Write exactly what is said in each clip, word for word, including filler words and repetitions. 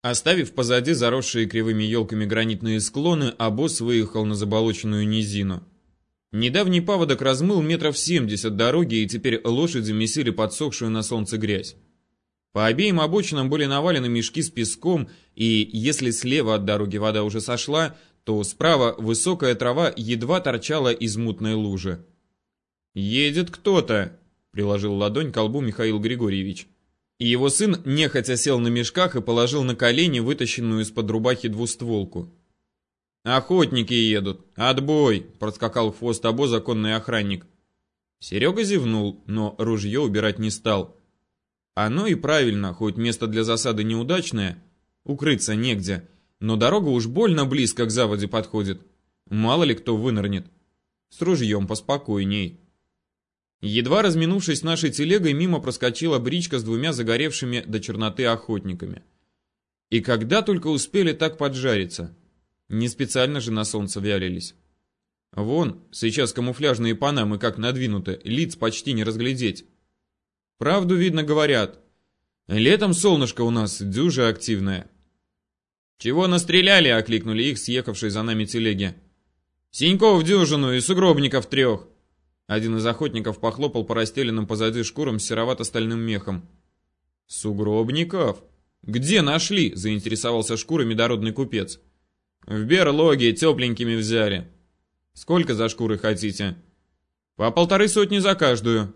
Оставив позади заросшие кривыми елками гранитные склоны, обоз выехал на заболоченную низину. Недавний паводок размыл метров семьдесят дороги, и теперь лошади месили подсохшую на солнце грязь. По обеим обочинам были навалены мешки с песком, и если слева от дороги вода уже сошла, то справа высокая трава едва торчала из мутной лужи. «Едет кто-то», — приложил ладонь к колбу Михаил Григорьевич. И его сын нехотя сел на мешках и положил на колени вытащенную из-под рубахи двустволку. «Охотники едут! Отбой!» — проскакал в хвост обоза конный охранник. Серега зевнул, но ружье убирать не стал. Оно и правильно, хоть место для засады неудачное, укрыться негде, но дорога уж больно близко к заводе подходит. Мало ли кто вынырнет. С ружьем поспокойней. Едва разминувшись с нашей телегой, мимо проскочила бричка с двумя загоревшими до черноты охотниками. И когда только успели так поджариться. Не специально же на солнце вялились. Вон, сейчас камуфляжные панамы как надвинуты, лиц почти не разглядеть. Правду видно говорят. Летом солнышко у нас дюже активное. «Чего настреляли?» — окликнули их, съехавшие за нами телеги. «Синьков дюжину и сугробников трех». Один из охотников похлопал по расстеленным позади шкурам с серовато-стальным мехом. «Сугробников? Где нашли?» — заинтересовался шкурами дородный купец. «В берлоге тепленькими взяли». «Сколько за шкуры хотите?» «По полторы сотни за каждую».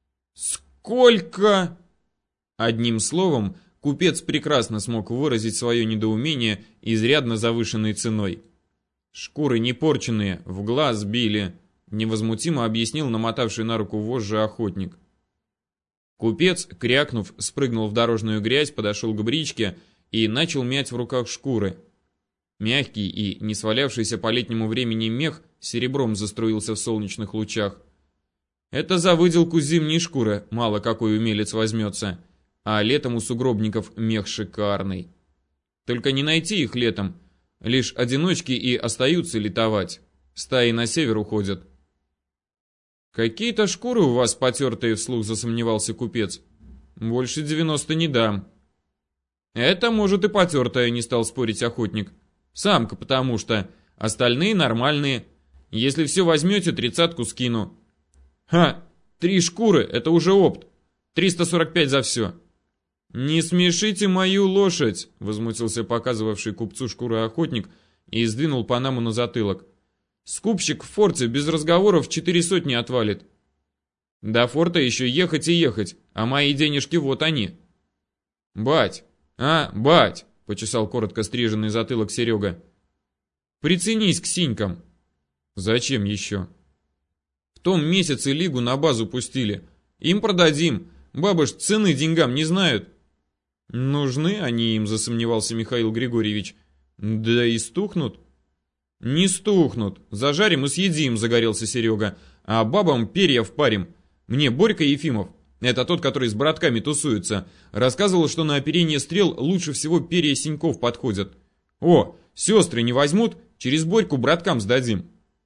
«Сколько?» Одним словом, купец прекрасно смог выразить свое недоумение изрядно завышенной ценой. «Шкуры не порченные, в глаз били», — невозмутимо объяснил намотавший на руку вожжи охотник. Купец, крякнув, спрыгнул в дорожную грязь, подошел к бричке и начал мять в руках шкуры. Мягкий и не свалявшийся по летнему времени мех серебром заструился в солнечных лучах. Это за выделку зимней шкуры мало какой умелец возьмется, а летом у сугробников мех шикарный. Только не найти их летом, лишь одиночки и остаются летовать, стаи на север уходят. «Какие-то шкуры у вас потертые», — вслух засомневался купец. «Больше девяноста не дам». «Это, может, и потертая», — не стал спорить охотник. «Самка, потому что. Остальные нормальные. Если все возьмете, тридцатку скину». «Ха! Три шкуры, это уже опт. триста сорок пять за все». «Не смешите мою лошадь», — возмутился показывавший купцу шкуры охотник и сдвинул панаму на затылок. «Скупщик в форте без разговоров четыре сотни отвалит». «До форта еще ехать и ехать, а мои денежки вот они». «Бать! А, бать!» — почесал коротко стриженный затылок Серега. «Приценись к синькам». «Зачем еще?» «В том месяце лигу на базу пустили. Им продадим. Бабы ж цены деньгам не знают». «Нужны они им», — засомневался Михаил Григорьевич. «Да и стухнут». «Не стухнут. Зажарим и съедим», — загорелся Серега. «А бабам перья впарим. Мне Борька Ефимов, это тот, который с братками тусуется, рассказывал, что на оперение стрел лучше всего перья синьков подходят. О, сестры не возьмут, через Борьку браткам сдадим».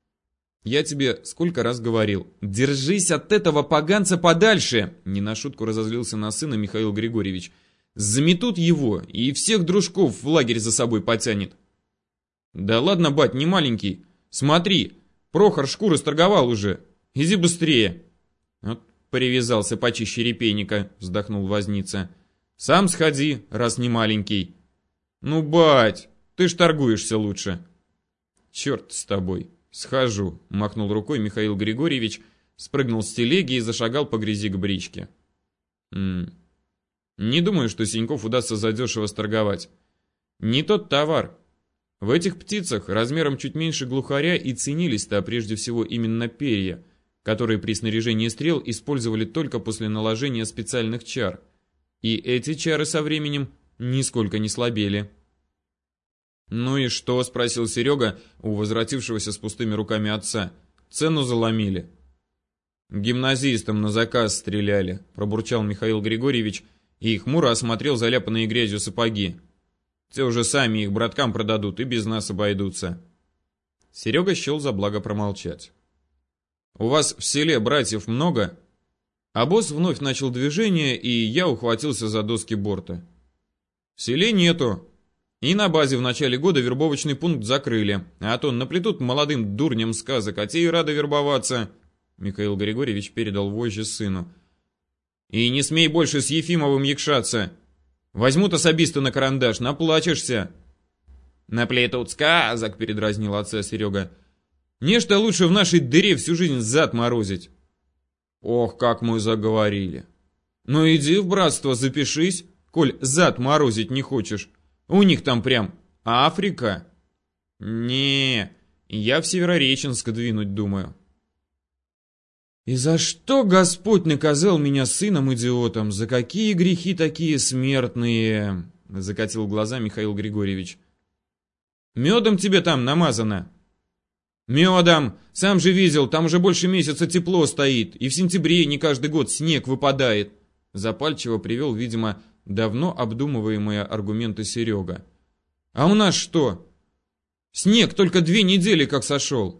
«Я тебе сколько раз говорил, держись от этого поганца подальше!» Не на шутку разозлился на сына Михаил Григорьевич. «Заметут его и всех дружков в лагерь за собой потянет». «Да ладно, бать, не маленький. Смотри, Прохор шкуры сторговал уже. Иди быстрее». «Вот привязался почище репейника», вздохнул возница. «Сам сходи, раз не маленький». «Ну, бать, ты ж торгуешься лучше». «Черт с тобой. «Схожу», — махнул рукой Михаил Григорьевич, спрыгнул с телеги и зашагал по грязи к бричке. М -м. Не думаю, что Синьков удастся задешево сторговать. Не тот товар. В этих птицах размером чуть меньше глухаря и ценились-то прежде всего именно перья, которые при снаряжении стрел использовали только после наложения специальных чар. И эти чары со временем нисколько не слабели. «Ну и что?» — спросил Серега у возвратившегося с пустыми руками отца. «Цену заломили». «Гимназистам на заказ стреляли», — пробурчал Михаил Григорьевич и хмуро осмотрел заляпанные грязью сапоги. «Те уже сами их браткам продадут и без нас обойдутся». Серега счел за благо промолчать. «У вас в селе братьев много?» Обоз вновь начал движение, и я ухватился за доски борта. «В селе нету. И на базе в начале года вербовочный пункт закрыли, а то наплетут молодым дурням сказок, а те и рады вербоваться. Михаил Григорьевич передал вожжи сыну. И не смей больше с Ефимовым якшаться. Возьмут особисты на карандаш, наплачешься. Наплетут сказок, передразнил отца Серега. Нечто лучше в нашей дыре всю жизнь зад морозить. Ох, как мы заговорили. Ну иди в братство запишись, коль зад морозить не хочешь. У них там прям Африка. Не, я в Северореченск двинуть думаю. И за что Господь наказал меня сыном-идиотом? За какие грехи такие смертные? Закатил глаза Михаил Григорьевич. Медом тебе там намазано. Медом, сам же видел, там уже больше месяца тепло стоит, и в сентябре не каждый год снег выпадает. Запальчиво привел, видимо, давно обдумываемые аргументы Серега. А у нас что? Снег только две недели как сошел.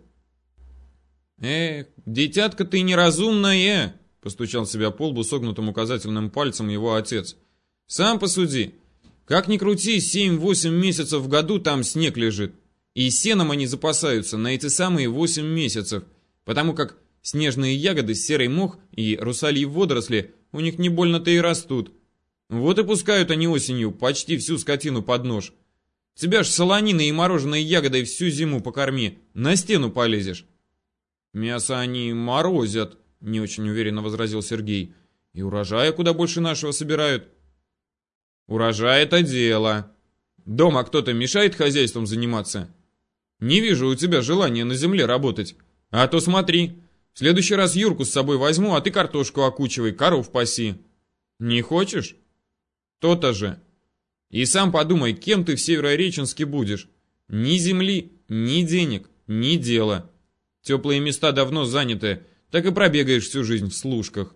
Эх, дитятка ты неразумная, постучал себя по лбу согнутым указательным пальцем его отец. Сам посуди. Как ни крути, семь-восемь месяцев в году там снег лежит. И сеном они запасаются на эти самые восемь месяцев, потому как снежные ягоды, серый мох и русальи водоросли у них не больно-то и растут. Вот и пускают они осенью почти всю скотину под нож. Тебя ж солониной и мороженой ягодой всю зиму покорми, на стену полезешь. Мясо они морозят, не очень уверенно возразил Сергей. И урожая куда больше нашего собирают. Урожай это дело. Дома кто-то мешает хозяйством заниматься? Не вижу у тебя желания на земле работать. А то смотри, в следующий раз Юрку с собой возьму, а ты картошку окучивай, коров паси. Не хочешь? То-то же. И сам подумай, кем ты в Северореченске будешь. Ни земли, ни денег, ни дела. Теплые места давно заняты, так и пробегаешь всю жизнь в служках.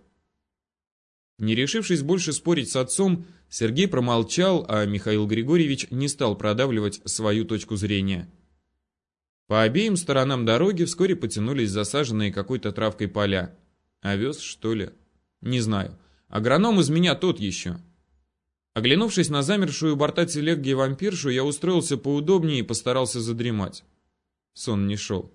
Не решившись больше спорить с отцом, Сергей промолчал, а Михаил Григорьевич не стал продавливать свою точку зрения. По обеим сторонам дороги вскоре потянулись засаженные какой-то травкой поля. Овес, что ли? Не знаю. Агроном из меня тот еще. Оглянувшись на замершую у борта телеги вампиршу, я устроился поудобнее и постарался задремать. Сон не шел.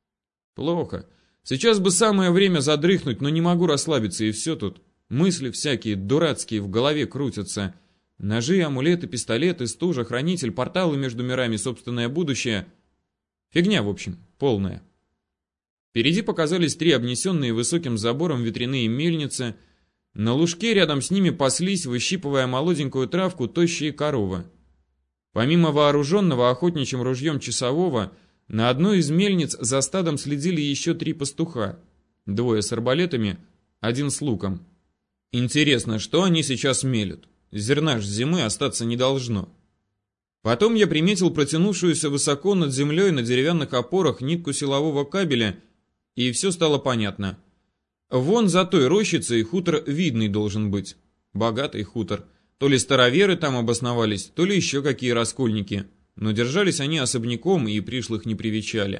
Плохо. Сейчас бы самое время задрыхнуть, но не могу расслабиться, и все тут. Мысли всякие дурацкие в голове крутятся. Ножи, амулеты, пистолеты, стужа, хранитель, порталы между мирами, собственное будущее. Фигня, в общем, полная. Впереди показались три обнесенные высоким забором ветряные мельницы. На лужке рядом с ними паслись, выщипывая молоденькую травку, тощие коровы. Помимо вооруженного охотничьим ружьем часового, на одной из мельниц за стадом следили еще три пастуха. Двое с арбалетами, один с луком. Интересно, что они сейчас мелют? Зерна ж зимы остаться не должно. Потом я приметил протянувшуюся высоко над землей на деревянных опорах нитку силового кабеля, и все стало понятно. Вон за той рощицей хутор видный должен быть. Богатый хутор. То ли староверы там обосновались, то ли еще какие раскольники. Но держались они особняком и пришлых не привечали.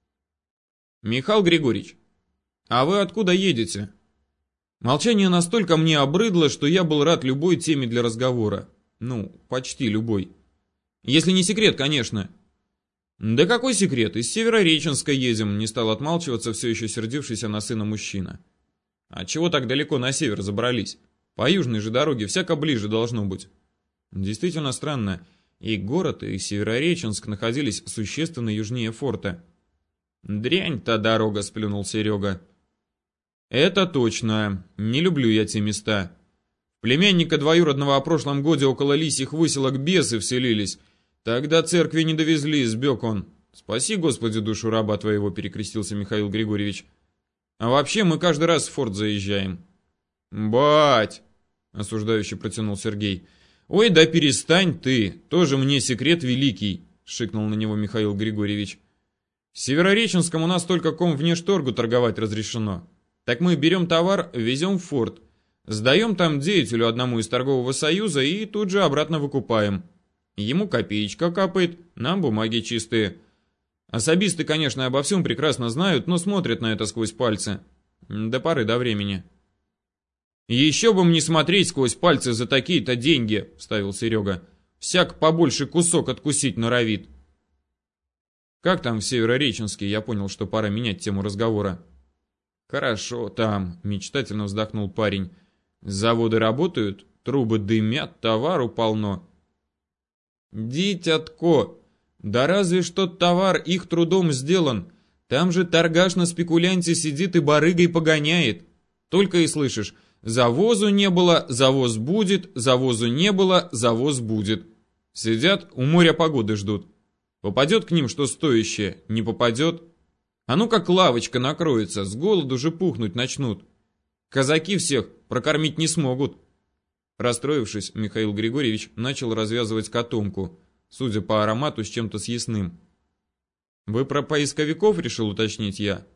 «Михаил Григорьевич, а вы откуда едете?» Молчание настолько мне обрыдло, что я был рад любой теме для разговора. Ну, почти любой. Если не секрет, конечно. Да какой секрет? Из Северореченска едем, не стал отмалчиваться все еще сердившийся на сына мужчина. А чего так далеко на север забрались? По южной же дороге всяко ближе должно быть. Действительно странно. И город, и Северореченск находились существенно южнее форта. «Дрянь та дорога», — сплюнул Серега. «Это точно. Не люблю я те места. Племянника двоюродного о прошлом годе около лисьих выселок бесы вселились. Тогда церкви не довезли, сбег он. Спаси, Господи, душу раба твоего», — перекрестился Михаил Григорьевич. «А вообще мы каждый раз в форт заезжаем». «Бать!» — осуждающе протянул Сергей. «Ой, да перестань ты, тоже мне секрет великий», — шикнул на него Михаил Григорьевич. «В Северореченском у нас только комвнешторгу торговать разрешено. Так мы берем товар, везем в форт, сдаем там деятелю одному из торгового союза и тут же обратно выкупаем. Ему копеечка капает, нам бумаги чистые. Особисты, конечно, обо всем прекрасно знают, но смотрят на это сквозь пальцы. До поры до времени». «Еще бы мне смотреть сквозь пальцы за такие-то деньги», — вставил Серега. «В Всяк побольше кусок откусить норовит. Как там в Северореченске? Я понял, что пора менять тему разговора. Хорошо там, мечтательно вздохнул парень. Заводы работают, трубы дымят, товару полно. Дитятко, да разве что товар их трудом сделан. Там же торгаш на спекулянте сидит и барыгой погоняет. Только и слышишь, завозу не было, завоз будет, завозу не было, завоз будет. Сидят, у моря погоды ждут. Попадет к ним что стоящее, не попадет. А ну как лавочка накроется, с голоду же пухнуть начнут. Казаки всех прокормить не смогут. Расстроившись, Михаил Григорьевич начал развязывать котомку, судя по аромату, с чем-то съестным. «Вы про поисковиков?» — решил уточнить я.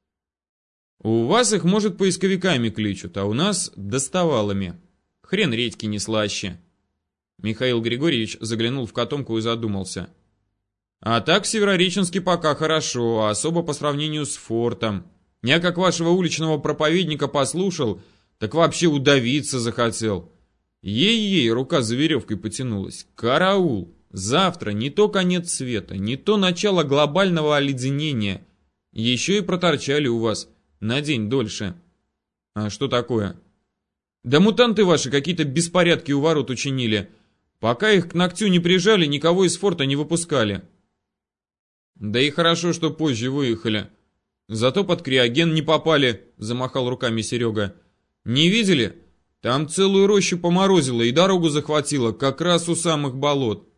«У вас их, может, поисковиками кличут, а у нас доставалами. Хрен редьки не слаще». Михаил Григорьевич заглянул в котомку и задумался. «А так в Северореченске пока хорошо, особо по сравнению с фортом. Я как вашего уличного проповедника послушал, так вообще удавиться захотел. Ей-ей, рука за веревкой потянулась. Караул! Завтра не то конец света, не то начало глобального оледенения. Еще и проторчали у вас на день дольше». «А что такое?» «Да мутанты ваши какие-то беспорядки у ворот учинили. Пока их к ногтю не прижали, никого из форта не выпускали». «Да и хорошо, что позже выехали. Зато под криоген не попали», — замахал руками Серега. «Не видели? Там целую рощу поморозило и дорогу захватило, как раз у самых болот».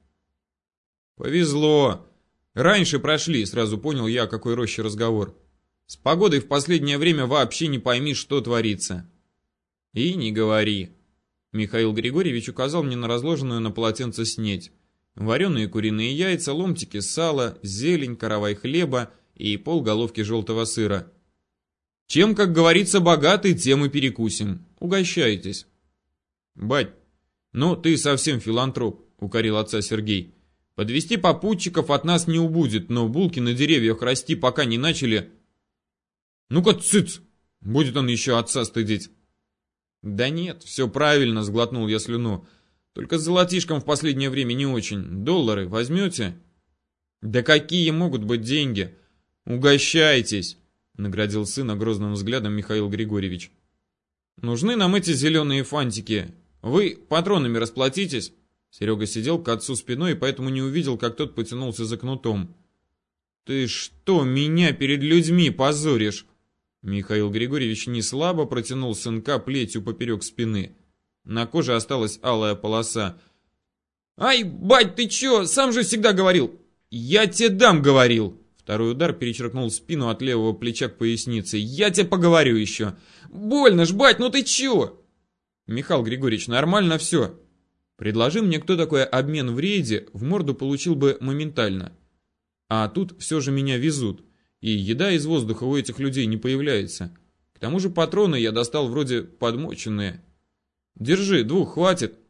«Повезло. Раньше прошли», — сразу понял я, о какой роще разговор. «С погодой в последнее время вообще не пойми, что творится». «И не говори». Михаил Григорьевич указал мне на разложенную на полотенце снедь. Вареные куриные яйца, ломтики сала, зелень, каравай хлеба и полголовки желтого сыра. «Чем, как говорится, богаты, тем и перекусим. Угощайтесь». «Бать, ну ты совсем филантроп», — укорил отца Сергей. «Подвести попутчиков от нас не убудет, но булки на деревьях расти пока не начали». «Ну-ка, цыц! Будет он еще отца стыдить». «Да нет, все правильно», — сглотнул я слюну. «Только с золотишком в последнее время не очень. Доллары возьмете?» «Да какие могут быть деньги? Угощайтесь!» — наградил сына грозным взглядом Михаил Григорьевич. «Нужны нам эти зеленые фантики. Вы патронами расплатитесь?» Серега сидел к отцу спиной и поэтому не увидел, как тот потянулся за кнутом. «Ты что, меня перед людьми позоришь?» Михаил Григорьевич неслабо протянул сынка плетью поперек спины. На коже осталась алая полоса. «Ай, бать, ты чё? Сам же всегда говорил!» «Я тебе дам, говорил!» Второй удар перечеркнул спину от левого плеча к пояснице. «Я тебе поговорю еще!» «Больно ж, бать, ну ты чё?» «Михаил Григорьевич, нормально все!» Предложи мне кто такой обмен в рейде, в морду получил бы моментально. А тут все же меня везут, и еда из воздуха у этих людей не появляется. К тому же патроны я достал вроде подмоченные. Держи, двух хватит.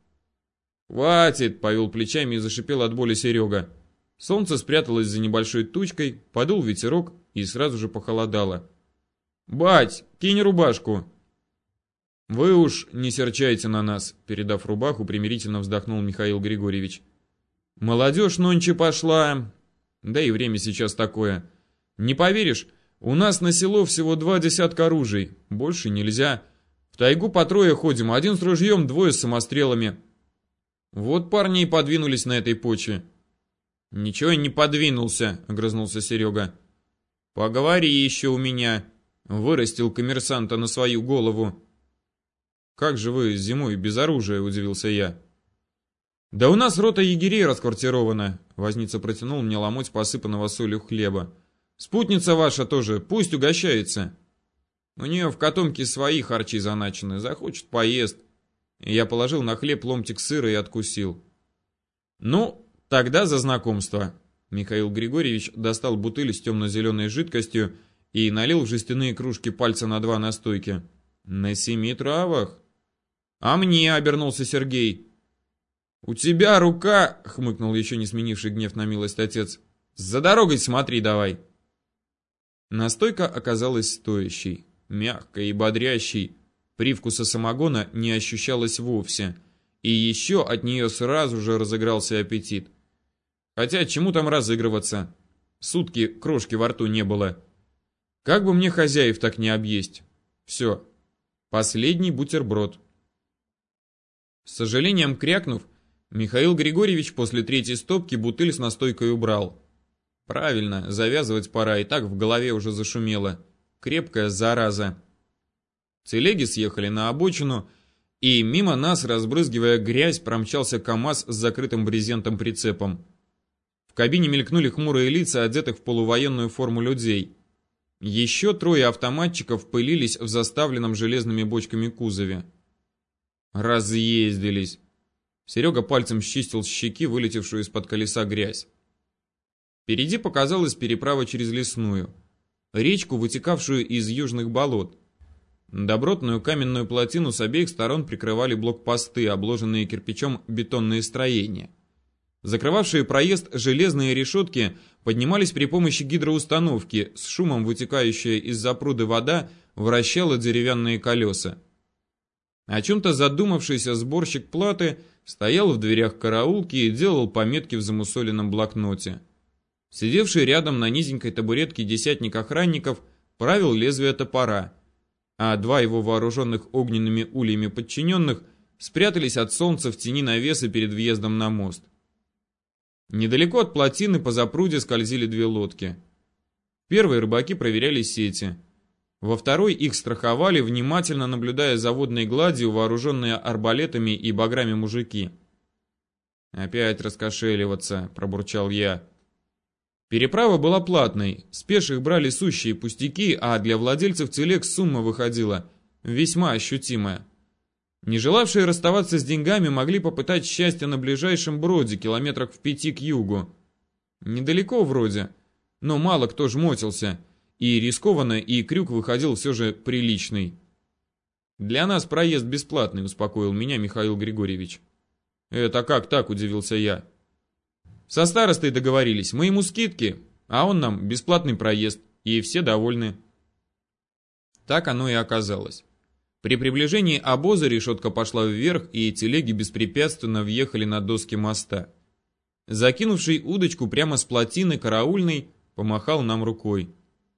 Хватит, повел плечами и зашипел от боли Серега. Солнце спряталось за небольшой тучкой, подул ветерок и сразу же похолодало. Бать, кинь рубашку. Вы уж не серчайте на нас, передав рубаху, примирительно вздохнул Михаил Григорьевич. Молодежь нонче пошла, да и время сейчас такое. Не поверишь, у нас на село всего два десятка оружий, больше нельзя. В тайгу по трое ходим, один с ружьем, двое с самострелами. Вот парни и подвинулись на этой почве. Ничего не подвинулся, огрызнулся Серега. Поговори еще у меня. Вырастил коммерсанта на свою голову. Как же вы зимой без оружия, удивился я. Да у нас рота егерей расквартирована. Возница протянул мне ломоть посыпанного солью хлеба. Спутница ваша тоже, пусть угощается. У нее в котомке свои харчи заначены, захочет поест. И я положил на хлеб ломтик сыра и откусил. Ну, тогда за знакомство. Михаил Григорьевич достал бутыль с темно-зеленой жидкостью и налил в жестяные кружки пальца на два настойки. На семи травах. А мне, обернулся Сергей. У тебя рука, хмыкнул еще не сменивший гнев на милость отец. За дорогой смотри давай. Настойка оказалась стоящей, мягкой и бодрящей. Привкуса самогона не ощущалось вовсе. И еще от нее сразу же разыгрался аппетит. Хотя чему там разыгрываться? Сутки крошки во рту не было. Как бы мне хозяев так не объесть. Все. Последний бутерброд. С сожалением крякнув, Михаил Григорьевич после третьей стопки бутыль с настойкой убрал. Правильно, завязывать пора, и так в голове уже зашумело. Крепкая зараза. Телеги съехали на обочину, и мимо нас, разбрызгивая грязь, промчался КамАЗ с закрытым брезентом прицепом. В кабине мелькнули хмурые лица, одетых в полувоенную форму людей. Еще трое автоматчиков пылились в заставленном железными бочками кузове. Разъездились. Серега пальцем счистил с щеки вылетевшую из-под колеса грязь. Впереди показалась переправа через Лесную, речку, вытекавшую из южных болот. Добротную каменную плотину с обеих сторон прикрывали блокпосты, обложенные кирпичом бетонные строения. Закрывавшие проезд железные решетки поднимались при помощи гидроустановки, с шумом вытекающая из запруды вода вращала деревянные колеса. О чем-то задумавшийся сборщик платы стоял в дверях караулки и делал пометки в замусоленном блокноте. Сидевший рядом на низенькой табуретке десятник охранников правил лезвие топора, а два его вооруженных огненными ульями подчиненных спрятались от солнца в тени навеса перед въездом на мост. Недалеко от плотины по запруде скользили две лодки. В первой рыбаки проверяли сети. Во второй их страховали, внимательно наблюдая за водной гладью вооруженные арбалетами и баграми мужики. «Опять раскошеливаться», — пробурчал я. Переправа была платной, с пеших брали сущие пустяки, а для владельцев телег сумма выходила весьма ощутимая. Не желавшие расставаться с деньгами могли попытать счастье на ближайшем броде, километрах в пяти к югу. Недалеко вроде, но мало кто жмотился, и рискованно, и крюк выходил все же приличный. «Для нас проезд бесплатный», — успокоил меня Михаил Григорьевич. «Это как так?» — удивился я. «Со старостой договорились, мы ему скидки, а он нам бесплатный проезд, и все довольны». Так оно и оказалось. При приближении обоза решетка пошла вверх, и телеги беспрепятственно въехали на доски моста. Закинувший удочку прямо с плотины караульный помахал нам рукой.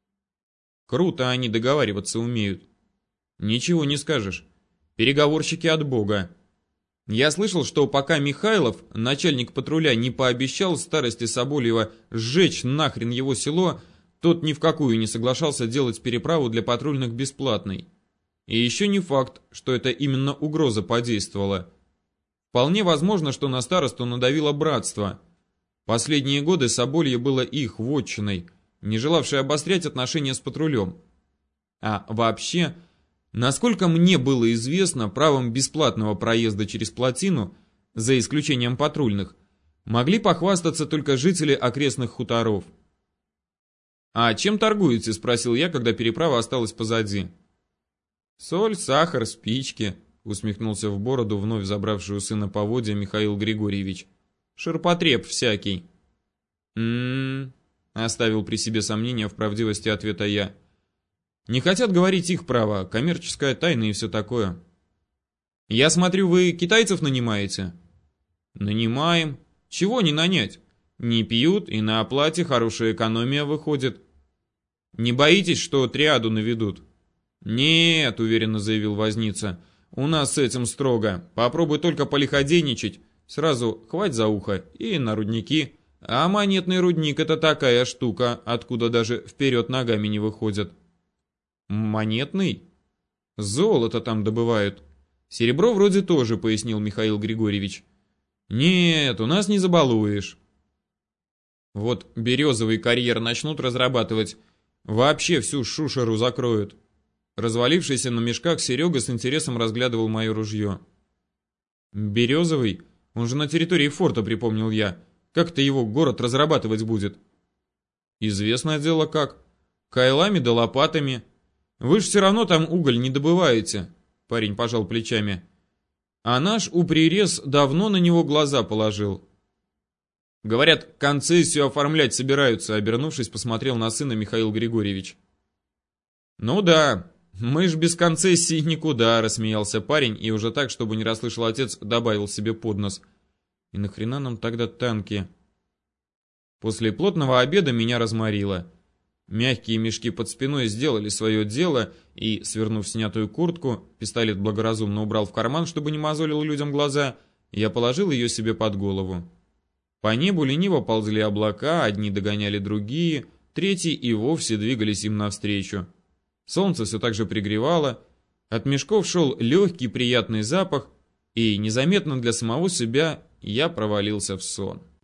Круто они договариваться умеют. Ничего не скажешь. Переговорщики от бога. Я слышал, что пока Михайлов, начальник патруля, не пообещал старости Собольева сжечь нахрен его село, тот ни в какую не соглашался делать переправу для патрульных бесплатной. И еще не факт, что это именно угроза подействовала. Вполне возможно, что на старосту надавило братство. Последние годы Соболье было их вотчиной, не желавшей обострять отношения с патрулем. А вообще, насколько мне было известно, правом бесплатного проезда через плотину, за исключением патрульных, могли похвастаться только жители окрестных хуторов. «А чем торгуете?» – спросил я, когда переправа осталась позади. «Соль, сахар, спички», — усмехнулся в бороду вновь забравший у сына поводья Михаил Григорьевич. «Ширпотреб всякий». «М-м-м», оставил при себе сомнения в правдивости ответа я. «Не хотят говорить их право, коммерческая тайна и все такое». «Я смотрю, вы китайцев нанимаете?» «Нанимаем. Чего не нанять? Не пьют, и на оплате хорошая экономия выходит. Не боитесь, что триаду наведут?» «Нет», — уверенно заявил возница, — «у нас с этим строго. Попробуй только полиходейничать, сразу хвать за ухо и на рудники. А монетный рудник — это такая штука, откуда даже вперед ногами не выходят». «Монетный? Золото там добывают. Серебро вроде тоже», — пояснил Михаил Григорьевич. «Нет, у нас не забалуешь». «Вот березовый карьер начнут разрабатывать, вообще всю шушеру закроют». Развалившийся на мешках Серега с интересом разглядывал мое ружье. «Березовый? Он же на территории форта», — припомнил я. «Как-то его город разрабатывать будет?» «Известное дело как. Кайлами да лопатами. Вы ж все равно там уголь не добываете», — парень пожал плечами. «А наш уприрез давно на него глаза положил». «Говорят, концессию оформлять собираются», — обернувшись, посмотрел на сына Михаил Григорьевич. «Ну да. «Мы ж без концессии никуда», — рассмеялся парень, и уже так, чтобы не расслышал отец, добавил себе под нос. «И нахрена нам тогда танки?» После плотного обеда меня разморило. Мягкие мешки под спиной сделали свое дело, и, свернув снятую куртку, пистолет благоразумно убрал в карман, чтобы не мозолил людям глаза, я положил ее себе под голову. По небу лениво ползли облака, одни догоняли другие, третьи и вовсе двигались им навстречу. Солнце все так же пригревало, от мешков шел легкий приятный запах, и незаметно для самого себя я провалился в сон.